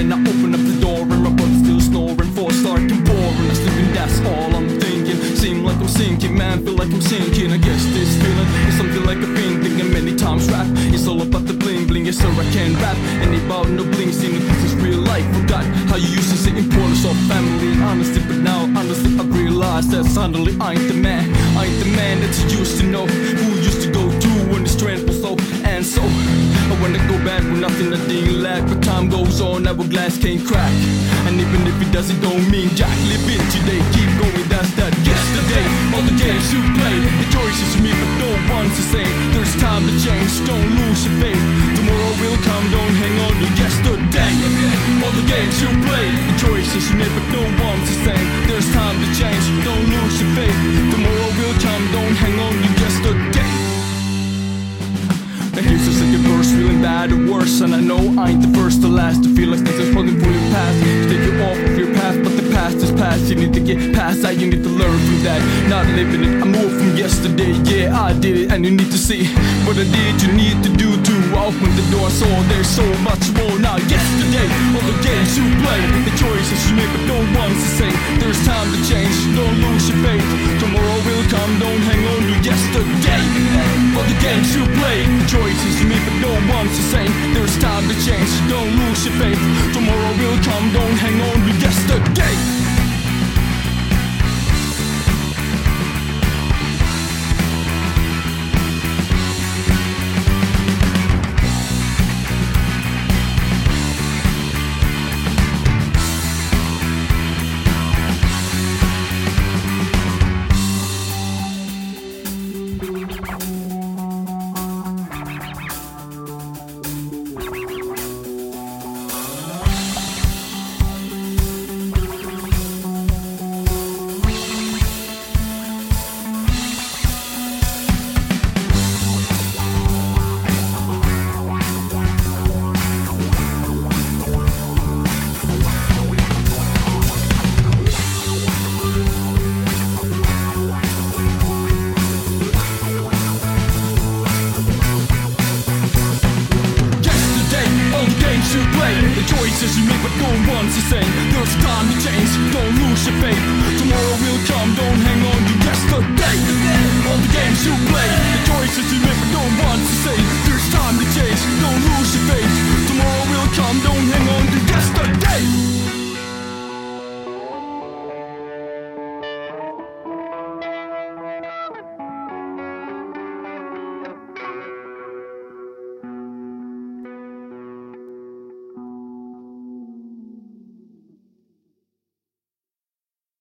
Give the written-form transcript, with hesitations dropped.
and I open up the door and my body's still snoring. Thoughts dark and boring, I'm sleeping, that's all I'm thinking. Seem like I'm sinking, man, feel like I'm sinking. I guess this feeling is something like a painting, and many times rap it's all about the bling bling. Yes sir, I can rap, and about no bling. Seeing that this is real life. Forgot how you used to say importance of family and honesty, but now honestly I realize that suddenly I ain't the man that you used to know, who used to go to when the strength was low. And so I wanna go back with nothing I didn't lack, but time goes on, hourglass can't crack. And even if it does, it don't mean jack. Live in today, keep going, that's that. Yesterday, all the games you play, the choices you made, but no one's the same. There's time to change, don't lose your faith. Tomorrow will come, don't hang on to yesterday. All the games you play, the choices you made, but no one's the same. There's time to change, don't lose your faith. Tomorrow will come, don't hang on to yesterday. And here's just like a verse, feeling bad or worse. And I know I ain't the first or last to feel like things are falling for your past. Take you off of your path, but the past is past. You need to get past that, you need to learn from that. Not living it, I moved from yesterday. Yeah, I did it, and you need to see what I did. You need to do too. I opened the door, so there's so much more now. Yesterday, all the games you play, the choices you make, but no one's the same. There's time to change, don't lose your faith. Tomorrow will come, don't hang on to yesterday. All the games you play, the choices you make, but no one's the same. There's time to change, don't lose your faith. Tomorrow will come, don't hang on to yesterday.